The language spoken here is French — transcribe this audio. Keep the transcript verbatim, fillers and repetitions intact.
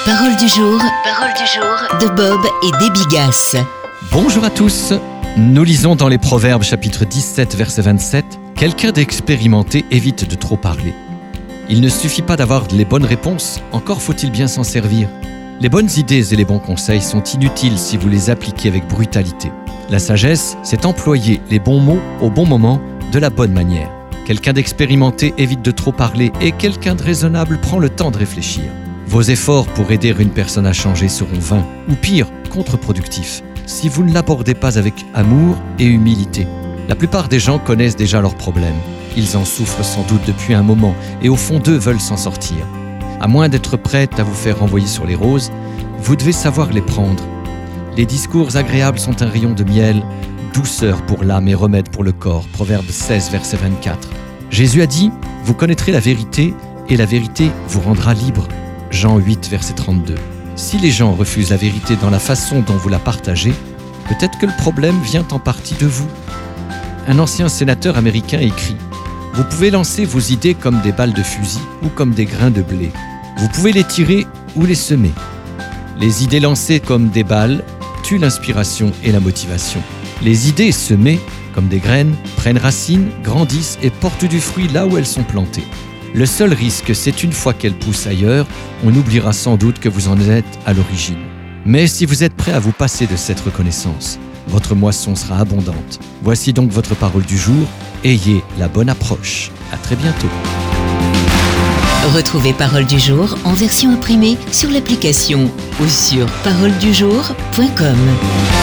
Parole du jour, parole du jour de Bob et Déby Gasse. Bonjour à tous. Nous lisons dans les Proverbes chapitre dix-sept verset vingt-sept. Quelqu'un d'expérimenté évite de trop parler. Il ne suffit pas d'avoir les bonnes réponses, encore faut-il bien s'en servir. Les bonnes idées et les bons conseils sont inutiles si vous les appliquez avec brutalité. La sagesse, c'est employer les bons mots au bon moment, de la bonne manière. Quelqu'un d'expérimenté évite de trop parler et quelqu'un de raisonnable prend le temps de réfléchir. Vos efforts pour aider une personne à changer seront vains, ou pire, contre-productifs, si vous ne l'abordez pas avec amour et humilité. La plupart des gens connaissent déjà leurs problèmes. Ils en souffrent sans doute depuis un moment et au fond d'eux veulent s'en sortir. À moins d'être prête à vous faire renvoyer sur les roses, vous devez savoir les prendre. Les discours agréables sont un rayon de miel, douceur pour l'âme et remède pour le corps. Proverbe seize, verset vingt-quatre. Jésus a dit « Vous connaîtrez la vérité et la vérité vous rendra libre ». Jean huit, verset trente-deux. Si les gens refusent la vérité dans la façon dont vous la partagez, peut-être que le problème vient en partie de vous. Un ancien sénateur américain écrit « Vous pouvez lancer vos idées comme des balles de fusil ou comme des grains de blé. Vous pouvez les tirer ou les semer. Les idées lancées comme des balles tuent l'inspiration et la motivation. Les idées semées comme des graines prennent racine, grandissent et portent du fruit là où elles sont plantées. Le seul risque, c'est une fois qu'elles poussent ailleurs, on oubliera sans doute que vous en êtes à l'origine. Mais si vous êtes prêt à vous passer de cette reconnaissance, votre moisson sera abondante. Voici donc votre parole du jour. Ayez la bonne approche. À très bientôt. Retrouvez Parole du jour en version imprimée sur l'application ou sur parole du jour point com.